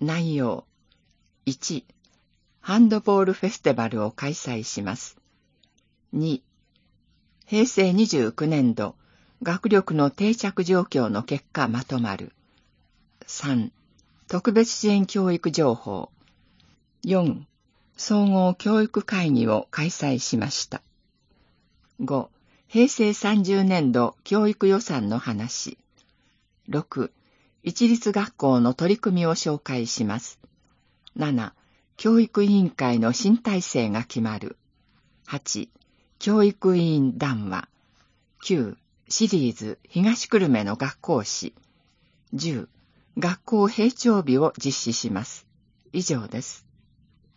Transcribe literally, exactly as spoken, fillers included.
内容。いち、ハンドボールフェスティバルを開催します。に、へいせいにじゅうきゅうねんど、学力の定着状況の結果まとまる。さん、特別支援教育情報。よん、総合教育会議を開催しました。ご、へいせいさんじゅうねんど教育予算の話。ろく、一律学校の取り組みを紹介します。なな、教育委員会の新体制が決まる。はち、教育委員談話。きゅう、シリーズ東久留米の学校史。じゅう、学校閉庁日を実施します。以上です。